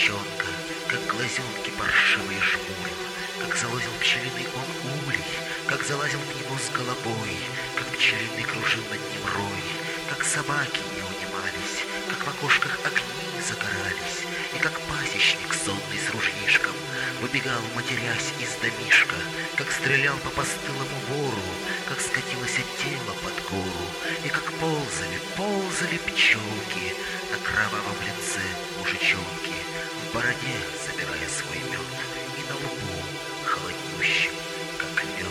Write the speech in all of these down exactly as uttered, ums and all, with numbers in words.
девчонка, как глазенки паршивые жмурил, как залазил пчелиный он улей, как залазил в него с головой, как пчелиный кружил над ним рой, как собаки не унимались, как в окошках огни загорались, и как пасечник сонный с ружьишком выбегал, матерясь из домишка, как стрелял по постылому вору, как скатилось тело под гору, и как ползали, ползали пчелки на кровавом лице мужичонки, в бороде собирая свой мед, и на лбу холоднющим, как лед.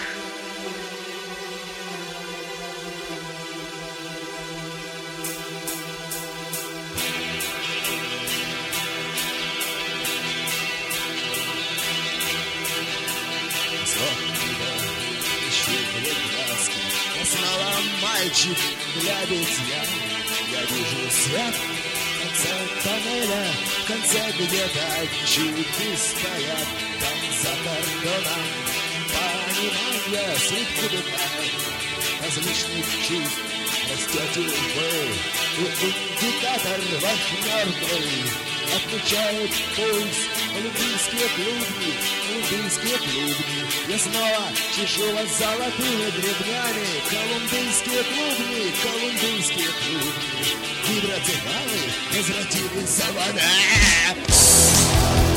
Снова мальчик для битья. Я вижу свет в конце тоннеля, в конце где-то чуки стоят. Там за кордоном понимание суть кубикает различных чувств. Растете вы, и индикатор ваш мертвый отмечает пульс. Колумбийские клубни, колумбийские клубни. Я снова чешу вас золотыми гребнями. Колумбийские клубни, колумбийские клубни. Гидротеханы возвратились с завода.